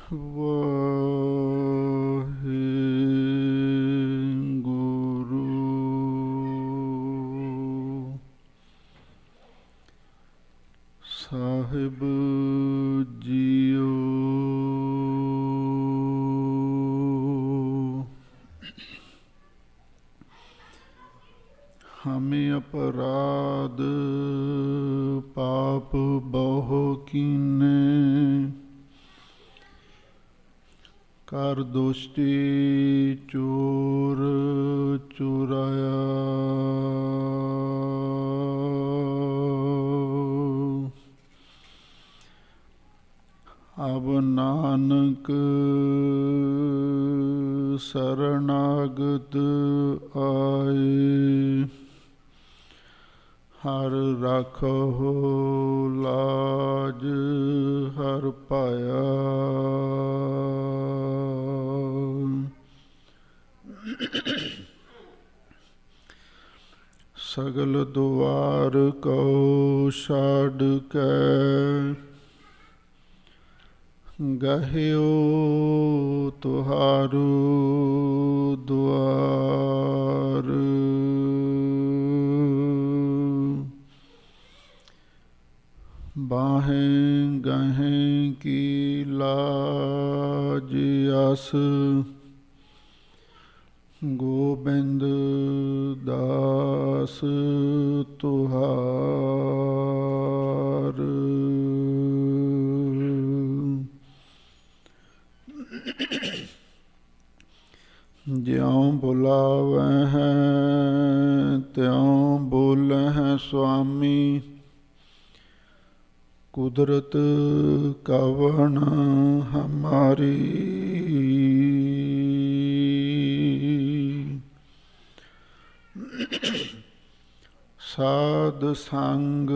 Waheguru Sahib JIO. ਹਮੇ ਅਪਰਾਧ ਪਾਪ ਬਹੁ ਕੀਨੇ, ਕਰ ਦੁਸ਼ਟੀ ਚੋਰ ਚੁਰਾਇਆ। ਅਬ ਨਾਨਕ ਸਰਨਾਗਤ ਆਏ, ਹਰ ਰਾਖਹੁ ਲਾਜ ਹਰ ਪਾਇਆ। ਸਗਲ ਦੁਆਰ ਕੋ ਛਾਡ ਕੇ, ਗਹਿਓ ਤੁਹਾਰੂ ਦੁਆਰ। ਬਾਹੇ ਗਹੇ ਕੀ ਲਾਜ ਅਸ, ਗੋਬਿੰਦ ਦਾਸ ਤੁਹਾਰ। ਜਿਉਂ ਬੁਲਾਵਹਿ ਤਿਉਂ ਬੋਲਹਿ ਸੁਆਮੀ, ਕੁਦਰਤ ਕਵਣ ਹਮਾਰੀ। ਸਾਧ ਸੰਗ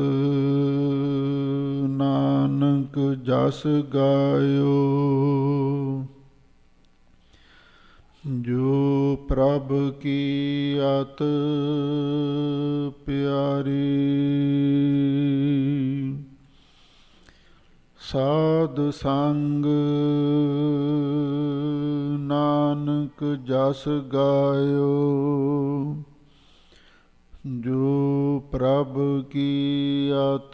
ਨਾਨਕ ਜਸ ਗਾਇਓ, ਜੋ ਪ੍ਰਭ ਕੀ ਅਤ ਪਿਆਰੀ। ਸਾਧ ਸੰਗ ਨਾਨਕ ਜਸ ਗਾਇਓ, ਜੋ ਪ੍ਰਭ ਕੀ ਅਤ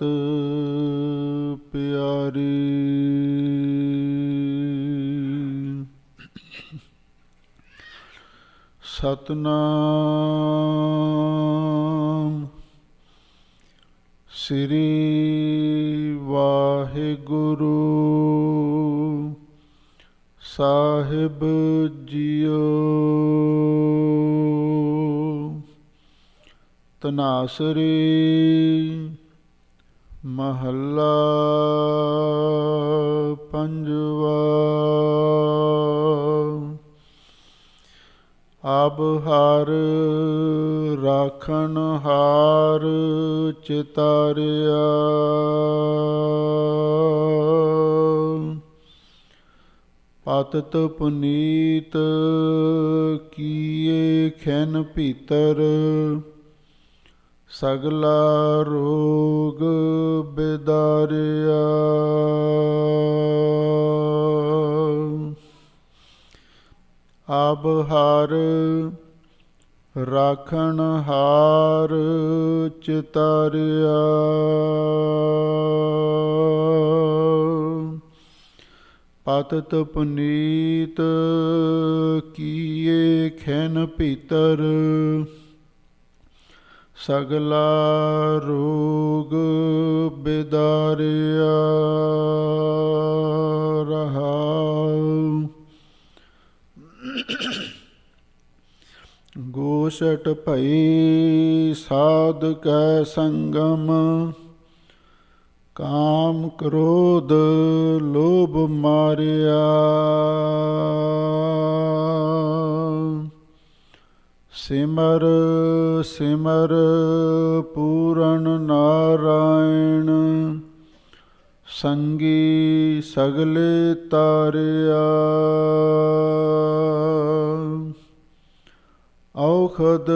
ਪਿਆਰੀ। ਸਤਨਾਮ ਸ੍ਰੀ ਵਾਹਿਗੁਰੂ ਸਾਹਿਬ ਜੀਓ। ਧਨਾਸਰੀ ਮਹੱਲਾ ਪੰਜਵਾ। ਅਬ ਹਰ ਰਾਖਣ ਹਾਰ ਚਿਤਾਰਿਆ, ਪਤਿਤ ਪੁਨੀਤ ਕੀਏ ਖਿਨ ਭੀਤਰ, ਸਗਲਾ ਰੋਗ ਬਿਦਾਰਿਆ। ਅਬ ਹਰ ਰਾਖਣ ਹਾਰ ਚਿਤਾਰਿਆ, ਪਤਿਤ ਪੁਨੀਤ ਕੀਏ ਖਿਨ ਭੀਤਰ, ਸਗਲਾ ਰੋਗ ਬਿਦਾਰਿਆ। ਰਹਾਉ। ਗੋਸ਼ਟ ਭਈ ਸਾਧ ਕੈ ਸੰਗਮ, ਕਾਮ ਕ੍ਰੋਧ ਲੋਭ ਮਾਰਿਆ। ਸਿਮਰ ਸਿਮਰ ਪੂਰਨ ਨਾਰਾਇਣ, ਸੰਗੀ ਸਗਲੇ ਤਾਰਿਆ। ਔਖਦ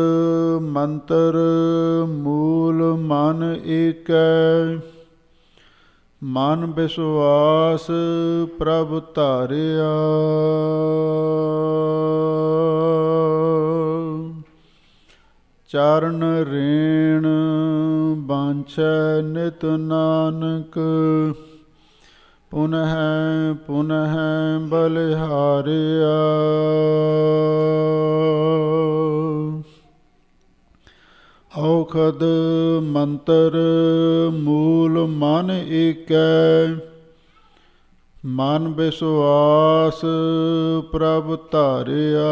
ਮੰਤਰ ਮੂਲ ਮਨ ਏਕੈ, ਮਨ ਵਿਸ਼ਵਾਸ ਪ੍ਰਭ ਧਾਰਿਆ। ਚਰਨ ਰੇਣ ਬਾਂਛੈ ਨਿਤ ਨਾਨਕ, ਪੁਨਹ ਪੁਨਹ ਬਲਿਹਾਰਿਆ। ਔਖਦ ਮੰਤਰ ਮੂਲ ਮਨ ਏਕੈ, ਮਨ ਵਿਸ਼ਵਾਸ ਪ੍ਰਭ ਧਾਰਿਆ।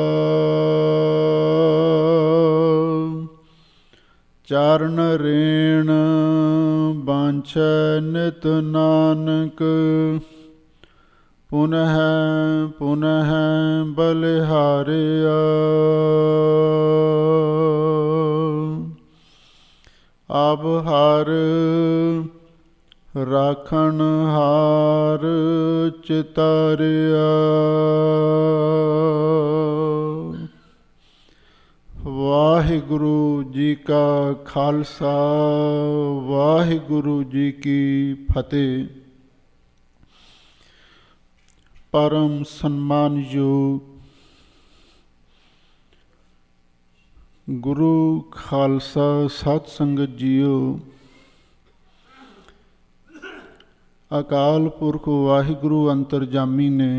ਚਰਨ ਰੇਣ ਬਾਂਛੈ ਨਿਤ ਨਾਨਕ, ਪੁਨਹ ਪੁਨਹ ਬਲਿਹਾਰਿਆ। ਆਪ ਹਰ ਰਾਖਣ ਹਾਰ ਚਿਤਾਰਿਆ। ਵਾਹਿਗੁਰੂ ਜੀ ਕਾ ਖਾਲਸਾ, ਵਾਹਿਗੁਰੂ ਜੀ ਕੀ ਫਤਿਹ। ਪਰਮ ਸਨਮਾਨਯੋਗ ਗੁਰੂ ਖਾਲਸਾ ਸਤ ਸੰਗਤ ਜੀਓ, ਅਕਾਲ ਪੁਰਖ ਵਾਹਿਗੁਰੂ ਅੰਤਰਜਾਮੀ ਨੇ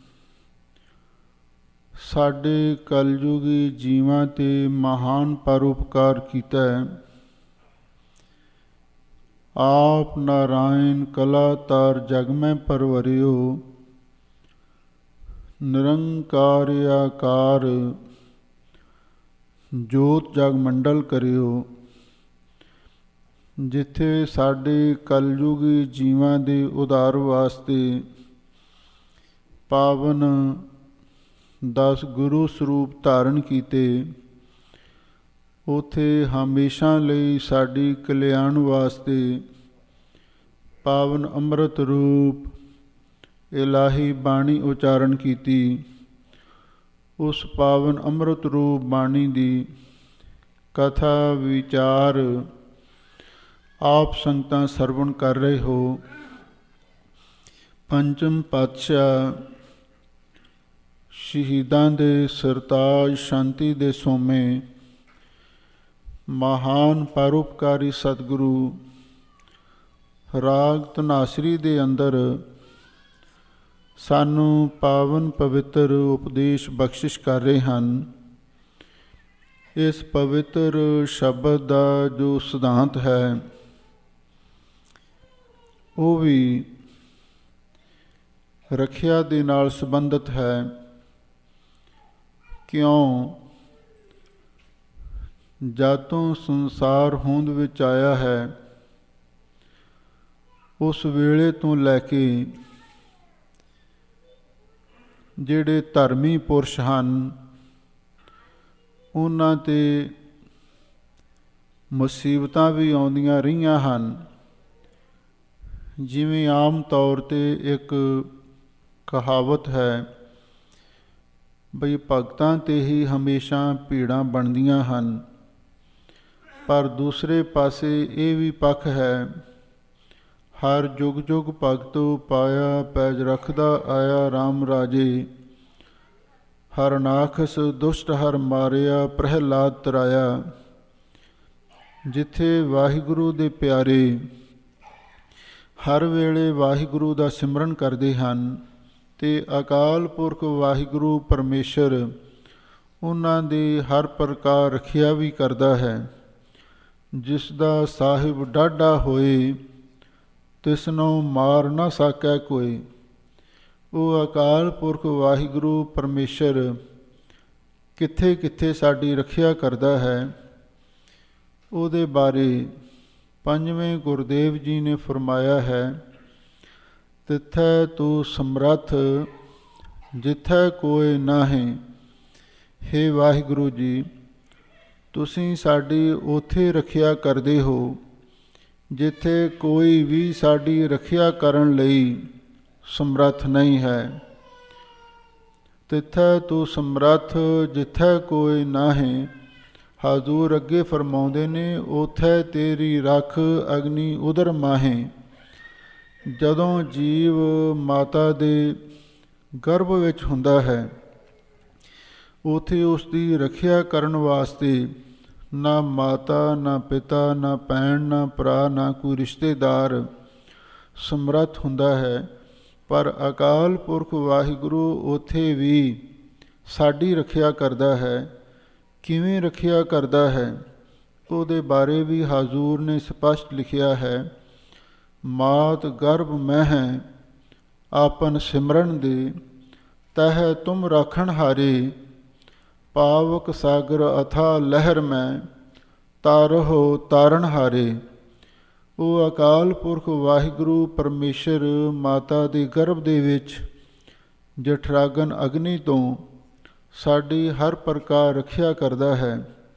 ਸਾਡੇ ਕਲਯੁਗੀ ਜੀਵਾਂ 'ਤੇ ਮਹਾਨ ਪਰਉਪਕਾਰ ਕੀਤਾ ਹੈ। ਆਪ ਨਾਰਾਇਣ ਕਲਾਤਾਰ ਜਗ ਮੈਂ ਪਰਵਰਿਓ, ਨਿਰੰਕਾਰ ਆਕਾਰ ਜੋਤ ਜਗ ਮੰਡਲ ਕਰਿਓ। ਜਿੱਥੇ ਸਾਡੇ ਕਲਯੁਗੀ ਜੀਵਾਂ ਦੇ ਉਧਾਰ ਵਾਸਤੇ ਪਾਵਨ 10 ਗੁਰੂ ਸਰੂਪ ਧਾਰਨ ਕੀਤੇ, ਉੱਥੇ ਹਮੇਸ਼ਾ ਲਈ ਸਾਡੀ ਕਲਿਆਣ ਵਾਸਤੇ ਪਾਵਨ ਅੰਮ੍ਰਿਤ ਰੂਪ ਇਲਾਹੀ ਬਾਣੀ ਉਚਾਰਨ ਕੀਤੀ। ਉਸ ਪਾਵਨ ਅੰਮ੍ਰਿਤ ਰੂਪ ਬਾਣੀ ਦੀ ਕਥਾ ਵਿਚਾਰ ਆਪ ਸੰਗਤਾਂ ਸਰਵਣ ਕਰ ਰਹੇ ਹੋ। ਪੰਚਮ ਪਾਤਸ਼ਾਹ ਸ਼ਹੀਦਾਂ ਦੇ ਸਰਤਾਜ ਸ਼ਾਂਤੀ ਦੇ ਸੋਮੇ ਮਹਾਨ ਪਰਉਪਕਾਰੀ ਸਤਿਗੁਰੂ ਰਾਗ ਧਨਾਸਰੀ ਦੇ ਅੰਦਰ ਸਾਨੂੰ ਪਾਵਨ ਪਵਿੱਤਰ ਉਪਦੇਸ਼ ਬਖਸ਼ਿਸ਼ ਕਰ ਰਹੇ ਹਨ। ਇਸ ਪਵਿੱਤਰ ਸ਼ਬਦ ਦਾ ਜੋ ਸਿਧਾਂਤ ਹੈ ਉਹ ਵੀ ਰੱਖਿਆ ਦੇ ਨਾਲ ਸੰਬੰਧਿਤ ਹੈ। ਕਿਉਂ? ਜਦ ਤੋਂ ਸੰਸਾਰ ਹੋਂਦ ਵਿੱਚ ਆਇਆ ਹੈ, ਉਸ ਵੇਲੇ ਤੋਂ ਲੈ ਕੇ ਜਿਹੜੇ ਧਰਮੀ ਪੁਰਸ਼ ਹਨ, ਉਹਨਾਂ 'ਤੇ ਮੁਸੀਬਤਾਂ ਵੀ ਆਉਂਦੀਆਂ ਰਹੀਆਂ ਹਨ। ਜਿਵੇਂ ਆਮ ਤੌਰ 'ਤੇ ਇੱਕ ਕਹਾਵਤ ਹੈ ਬਈ ਭਗਤਾਂ 'ਤੇ ਹੀ ਹਮੇਸ਼ਾ ਭੀੜਾਂ ਬਣਦੀਆਂ ਹਨ। ਪਰ ਦੂਸਰੇ ਪਾਸੇ ਇਹ ਵੀ ਪੱਖ ਹੈ, ਹਰ ਜੁਗ ਜੁਗ ਭਗਤੋ ਪਾਇਆ, ਪੈਜ ਰੱਖਦਾ ਆਇਆ RAM ਰਾਜੇ। ਹਰਨਾਖਸ ਦੁਸ਼ਟ ਹਰ ਮਾਰਿਆ, ਪ੍ਰਹਿਲਾਦ ਤਰਾਇਆ। ਜਿੱਥੇ ਵਾਹਿਗੁਰੂ ਦੇ ਪਿਆਰੇ ਹਰ ਵੇਲੇ ਵਾਹਿਗੁਰੂ ਦਾ ਸਿਮਰਨ ਕਰਦੇ ਹਨ ਅਤੇ ਅਕਾਲ ਪੁਰਖ ਵਾਹਿਗੁਰੂ ਪਰਮੇਸ਼ਰ ਉਹਨਾਂ ਦੀ ਹਰ ਪ੍ਰਕਾਰ ਰੱਖਿਆ ਵੀ ਕਰਦਾ ਹੈ। ਜਿਸ ਦਾ ਸਾਹਿਬ ਡਾਢਾ ਹੋਏ, ਤਿਸਨੂੰ ਮਾਰ ਨਾ ਸਕੈ ਕੋਈ। ਉਹ ਅਕਾਲ ਪੁਰਖ ਵਾਹਿਗੁਰੂ ਪਰਮੇਸ਼ਰ ਕਿੱਥੇ ਕਿੱਥੇ ਸਾਡੀ ਰੱਖਿਆ ਕਰਦਾ ਹੈ, ਉਹਦੇ ਬਾਰੇ ਪੰਜਵੇਂ ਗੁਰਦੇਵ ਜੀ ਨੇ ਫਰਮਾਇਆ ਹੈ, ਤਿੱਥੈ ਤੂੰ ਸਮਰੱਥ ਜਿੱਥੈ ਕੋਈ ਨਾਹੀਂ। ਹੇ ਵਾਹਿਗੁਰੂ ਜੀ, ਤੁਸੀਂ ਸਾਡੀ ਉੱਥੇ ਰੱਖਿਆ ਕਰਦੇ ਹੋ ਜਿੱਥੇ ਕੋਈ ਵੀ ਸਾਡੀ ਰੱਖਿਆ ਕਰਨ ਲਈ ਸਮਰੱਥ ਨਹੀਂ ਹੈ। ਤਿੱਥੈ ਤੂੰ ਸਮਰੱਥ ਜਿੱਥੈ ਕੋਈ ਨਾਹੀਂ। ਹਜ਼ੂਰ ਅੱਗੇ ਫਰਮਾਉਂਦੇ ਨੇ, ਉਥੈ ਤੇਰੀ ਰੱਖ ਅਗਨੀ ਉਦਰ ਮਾਹੇ। ਜਦੋਂ ਜੀਵ ਮਾਤਾ ਦੇ ਗਰਭ ਵਿੱਚ ਹੁੰਦਾ ਹੈ, ਉੱਥੇ ਉਸ ਦੀ ਰੱਖਿਆ ਕਰਨ ਵਾਸਤੇ ਨਾ ਮਾਤਾ, ਨਾ ਪਿਤਾ, ਨਾ ਭੈਣ, ਨਾ ਭਰਾ, ਨਾ ਕੋਈ ਰਿਸ਼ਤੇਦਾਰ ਸਮਰੱਥ ਹੁੰਦਾ ਹੈ। ਪਰ ਅਕਾਲ ਪੁਰਖ ਵਾਹਿਗੁਰੂ ਉੱਥੇ ਵੀ ਸਾਡੀ ਰੱਖਿਆ ਕਰਦਾ ਹੈ। ਕਿਵੇਂ ਰੱਖਿਆ ਕਰਦਾ ਹੈ, ਉਹਦੇ ਬਾਰੇ ਵੀ ਹਾਜ਼ੂਰ ਨੇ ਸਪਸ਼ਟ ਲਿਖਿਆ ਹੈ। ਮਾਤ ਗਰਭ ਮੈਂ ਹੈ ਆਪਨ ਸਿਮਰਨ ਦੇ, ਤਹ ਤੁਮ ਰਾਖਣ ਹਾਰੇ, ਪਾਵਕ ਸਾਗਰ ਅਥਾ ਲਹਿਰ ਮੈਂ, ਤਾਰਹੁ ਤਾਰਨ ਹਾਰੇ। ਉਹ ਅਕਾਲ ਪੁਰਖ ਵਾਹਿਗੁਰੂ ਪਰਮੇਸ਼ਰ ਮਾਤਾ ਦੇ ਗਰਭ ਦੇ ਵਿੱਚ ਜਠਰਾਗਨ ਅਗਨੀ ਤੋਂ ਸਾਡੀ ਹਰ ਪ੍ਰਕਾਰ ਰੱਖਿਆ ਕਰਦਾ ਹੈ।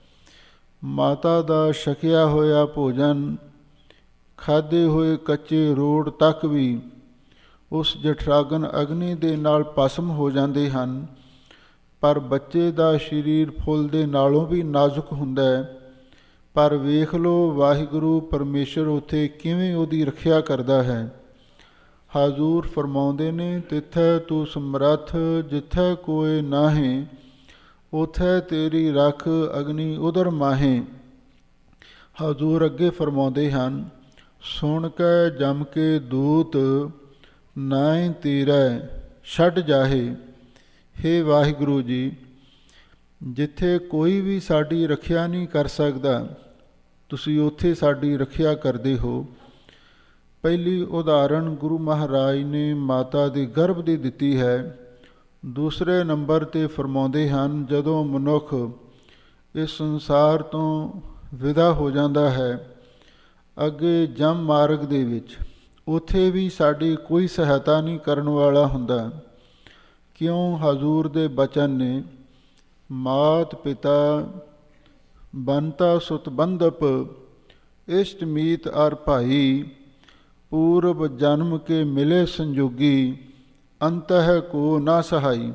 ਮਾਤਾ ਦਾ ਛਕਿਆ ਹੋਇਆ ਭੋਜਨ, ਖਾਧੇ ਹੋਏ ਕੱਚੇ ਰੋੜ ਤੱਕ ਵੀ ਉਸ ਜਠਰਾਗਨ ਅਗਨੀ ਦੇ ਨਾਲ ਭਸਮ ਹੋ ਜਾਂਦੇ ਹਨ। ਪਰ ਬੱਚੇ ਦਾ ਸਰੀਰ ਫੁੱਲ ਦੇ ਨਾਲੋਂ ਵੀ ਨਾਜ਼ੁਕ ਹੁੰਦਾ ਹੈ। ਪਰ ਵੇਖ ਲਓ ਵਾਹਿਗੁਰੂ ਪਰਮੇਸ਼ਰ ਉੱਥੇ ਕਿਵੇਂ ਉਹਦੀ ਰੱਖਿਆ ਕਰਦਾ ਹੈ। ਹਾਜ਼ੂਰ ਫਰਮਾਉਂਦੇ ਨੇ, ਤਿੱਥੈ ਤੂੰ ਸਮਰੱਥ ਜਿੱਥੈ ਕੋਇ ਨਾਹੀਂ, ਉਥੈ ਤੇਰੀ ਰੱਖ ਅਗਨੀ ਉਦਰ ਮਾਹੇ। ਹਾਜ਼ੂਰ ਅੱਗੇ ਫਰਮਾਉਂਦੇ ਹਨ, ਸੁਣ ਕੇ ਜਮ ਕੇ ਦੂਤ, ਨਾਹੀਂ ਤੇਰੈ ਛੱਡ ਜਾਹੇ। ਹੇ ਵਾਹਿਗੁਰੂ ਜੀ, ਜਿੱਥੇ ਕੋਈ ਵੀ ਸਾਡੀ ਰੱਖਿਆ ਨਹੀਂ ਕਰ ਸਕਦਾ, ਤੁਸੀਂ ਉੱਥੇ ਸਾਡੀ ਰੱਖਿਆ ਕਰਦੇ ਹੋ। ਪਹਿਲੀ ਉਦਾਹਰਣ ਗੁਰੂ ਮਹਾਰਾਜ ਨੇ ਮਾਤਾ ਦੇ ਗਰਭ ਦੀ ਦਿੱਤੀ ਹੈ। ਦੂਸਰੇ ਨੰਬਰ 'ਤੇ ਫਰਮਾਉਂਦੇ ਹਨ, ਜਦੋਂ ਮਨੁੱਖ ਇਸ ਸੰਸਾਰ ਤੋਂ ਵਿਦਾ ਹੋ ਜਾਂਦਾ ਹੈ ਅੱਗੇ ਜਮ ਮਾਰਗ ਦੇ ਵਿੱਚ, ਉੱਥੇ ਵੀ ਸਾਡੀ ਕੋਈ ਸਹਾਇਤਾ ਨਹੀਂ ਕਰਨ ਵਾਲਾ ਹੁੰਦਾ। ਕਿਉਂ? ਹਜ਼ੂਰ ਦੇ ਬਚਨ ਨੇ, ਮਾਤ ਪਿਤਾ ਬੰਤਾ ਸੁਤ ਬੰਧਪ, ਇਸ਼ਟ ਮੀਤ ਅਰ ਭਾਈ, ਪੂਰਬ ਜਨਮ ਕੇ ਮਿਲੇ ਸੰਜੋਗੀ, ਅੰਤਹਿ ਕੋ ਨਾ ਸਹਾਈ।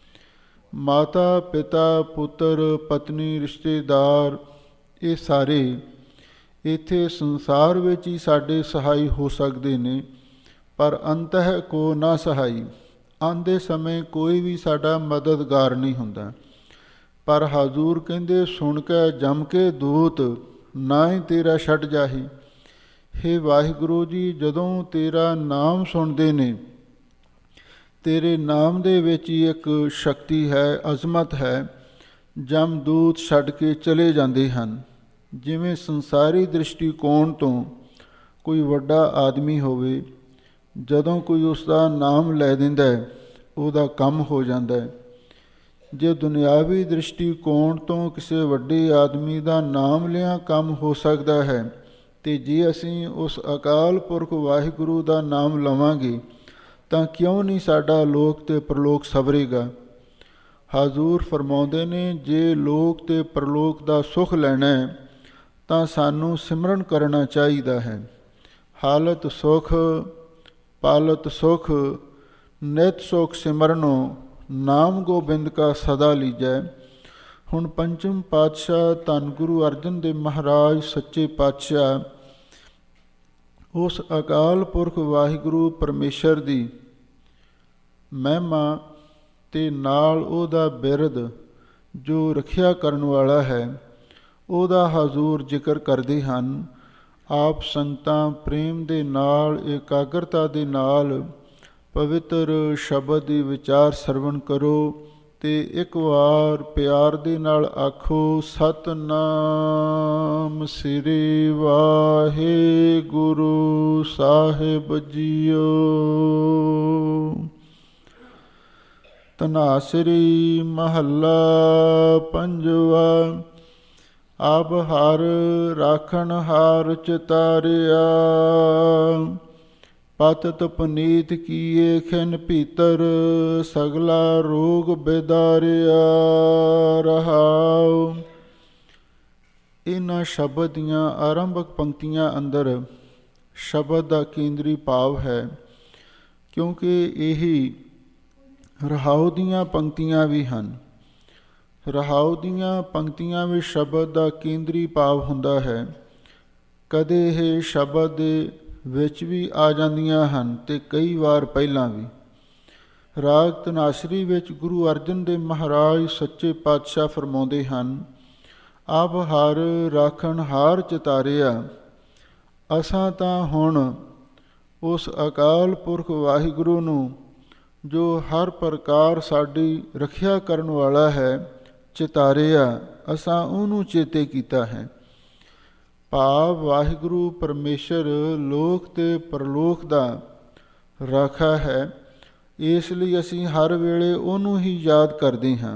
ਮਾਤਾ ਪਿਤਾ ਪੁੱਤਰ ਪਤਨੀ ਰਿਸ਼ਤੇਦਾਰ ਇਹ ਸਾਰੇ ਇੱਥੇ ਸੰਸਾਰ ਵਿੱਚ ਹੀ ਸਾਡੇ ਸਹਾਈ ਹੋ ਸਕਦੇ ਨੇ, ਪਰ ਅੰਤਹਿ ਕੋ ਨਾ ਸਹਾਈ, ਆਉਂਦੇ ਸਮੇਂ ਕੋਈ ਵੀ ਸਾਡਾ ਮਦਦਗਾਰ ਨਹੀਂ ਹੁੰਦਾ। ਪਰ ਹਾਜ਼ੂਰ ਕਹਿੰਦੇ, ਸੁਣ ਕੇ ਜਮ ਕੇ ਦੂਤ, ਨਾ ਹੀ ਤੇਰਾ ਛੱਡ ਜਾਹੀ। ਹੇ ਵਾਹਿਗੁਰੂ ਜੀ, ਜਦੋਂ ਤੇਰਾ ਨਾਮ ਸੁਣਦੇ ਨੇ, ਤੇਰੇ ਨਾਮ ਦੇ ਵਿੱਚ ਹੀ ਇੱਕ ਸ਼ਕਤੀ ਹੈ, ਅਜ਼ਮਤ ਹੈ, ਜਮਦੂਤ ਛੱਡ ਕੇ ਚਲੇ ਜਾਂਦੇ ਹਨ। ਜਿਵੇਂ ਸੰਸਾਰੀ ਦ੍ਰਿਸ਼ਟੀਕੋਣ ਤੋਂ ਕੋਈ ਵੱਡਾ ਆਦਮੀ ਹੋਵੇ, ਜਦੋਂ ਕੋਈ ਉਸ ਦਾ ਨਾਮ ਲੈ ਦਿੰਦਾ ਹੈ, ਉਹਦਾ ਕੰਮ ਹੋ ਜਾਂਦਾ ਹੈ। ਜੇ ਦੁਨਿਆਵੀ ਦ੍ਰਿਸ਼ਟੀਕੋਣ ਤੋਂ ਕਿਸੇ ਵੱਡੇ ਆਦਮੀ ਦਾ ਨਾਮ ਲਿਆ ਕੰਮ ਹੋ ਸਕਦਾ ਹੈ, ਅਤੇ ਜੇ ਅਸੀਂ ਉਸ ਅਕਾਲ ਪੁਰਖ ਵਾਹਿਗੁਰੂ ਦਾ ਨਾਮ ਲਵਾਂਗੇ ਤਾਂ ਕਿਉਂ ਨਹੀਂ ਸਾਡਾ ਲੋਕ ਅਤੇ ਪ੍ਰਲੋਕ ਸਵਰੇਗਾ। ਹਾਜ਼ੂਰ ਫਰਮਾਉਂਦੇ ਨੇ, ਜੇ ਲੋਕ ਅਤੇ ਪ੍ਰਲੋਕ ਦਾ ਸੁੱਖ ਲੈਣਾ ਹੈ ਤਾਂ ਸਾਨੂੰ ਸਿਮਰਨ ਕਰਨਾ ਚਾਹੀਦਾ ਹੈ। ਹਾਲਤ ਸੁਖ ਪਾਲਤ ਸੁਖ, ਨਿਤ ਸੁਖ ਸਿਮਰਨੋ, ਨਾਮ ਗੋਬਿੰਦ ਕਾ ਸਦਾ ਲੀਜੈ। ਹੁਣ ਪੰਚਮ ਪਾਤਸ਼ਾਹ ਧੰਨ ਗੁਰੂ ਅਰਜਨ ਦੇਵ ਮਹਾਰਾਜ ਸੱਚੇ ਪਾਤਸ਼ਾਹ ਉਸ ਅਕਾਲ ਪੁਰਖ ਵਾਹਿਗੁਰੂ ਪਰਮੇਸ਼ਰ ਦੀ ਮਹਿਮਾ ਅਤੇ ਨਾਲ ਉਹਦਾ ਬਿਰਦ ਜੋ ਰੱਖਿਆ ਕਰਨ ਵਾਲਾ ਹੈ, ਉਹਦਾ ਹਜ਼ੂਰ ਜ਼ਿਕਰ ਕਰਦੇ ਹਨ। ਆਪ ਸੰਗਤਾਂ ਪ੍ਰੇਮ ਦੇ ਨਾਲ, ਇਕਾਗਰਤਾ ਦੇ ਨਾਲ ਪਵਿੱਤਰ ਸ਼ਬਦ ਦੀ ਵਿਚਾਰ ਸਰਵਣ ਕਰੋ ਅਤੇ ਇੱਕ ਵਾਰ ਪਿਆਰ ਦੇ ਨਾਲ ਆਖੋ, ਸਤਿਨਾਮ ਸ੍ਰੀ ਵਾਹਿਗੁਰੂ ਸਾਹਿਬ ਜੀਓ। ਧਨਾਸਰੀ ਮਹੱਲਾ ਪੰਜਵਾ। ਆਪ ਹਰ ਰਾਖਣ ਹਾਰ ਚਿਤਾਰਿਆ, ਪਤਿਤ ਪੁਨੀਤ ਕੀਏ ਖਿਨ ਭੀਤਰ, ਸਗਲਾ ਰੋਗ ਬਿਦਾਰਿਆ। ਰਹਾਉ। ਇਹਨਾਂ ਸ਼ਬਦ ਦੀਆਂ ਆਰੰਭਕ ਪੰਕਤੀਆਂ ਅੰਦਰ ਸ਼ਬਦ ਦਾ ਕੇਂਦਰੀ ਭਾਵ ਹੈ, ਕਿਉਂਕਿ ਇਹੀ ਰਹਾਉ ਦੀਆਂ ਪੰਕਤੀਆਂ ਵੀ ਹਨ। ਰਹਾਉ ਦੀਆਂ ਪੰਕਤੀਆਂ ਵਿੱਚ ਸ਼ਬਦ ਦਾ ਕੇਂਦਰੀ ਭਾਵ ਹੁੰਦਾ ਹੈ। ਕਦੇ ਇਹ ਸ਼ਬਦ ਦੇ ਵਿੱਚ ਵੀ ਆ ਜਾਂਦੀਆਂ ਹਨ ਤੇ ਕਈ ਵਾਰ ਪਹਿਲਾਂ ਵੀ। ਰਾਗ ਧਨਾਸਰੀ ਵਿੱਚ ਗੁਰੂ ਅਰਜਨ ਦੇਵ ਮਹਾਰਾਜ ਸੱਚੇ ਪਾਤਸ਼ਾਹ ਫਰਮਾਉਂਦੇ ਹਨ, ਆਪ ਹਰ ਰਾਖਣ ਹਾਰ ਚਿਤਾਰਿਆ। ਅਸਾਂ ਤਾਂ ਹੁਣ ਉਸ ਅਕਾਲ ਪੁਰਖ ਵਾਹਿਗੁਰੂ ਨੂੰ, ਜੋ ਹਰ ਪ੍ਰਕਾਰ ਸਾਡੀ ਰੱਖਿਆ ਕਰਨ ਵਾਲਾ ਹੈ, ਚਿਤਾਰਿਆ। ਅਸਾਂ ਉਹਨੂੰ ਚੇਤੇ ਕੀਤਾ ਹੈ। ਭਾਵ ਵਾਹਿਗੁਰੂ ਪਰਮੇਸ਼ਰ ਲੋਕ ਤੇ ਪਰਲੋਕ ਦਾ ਰਾਖਾ ਹੈ। ਇਸ ਲਈ ਅਸੀਂ ਹਰ ਵੇਲੇ ਉਹਨੂੰ ਹੀ ਯਾਦ ਕਰਦੇ ਹਾਂ।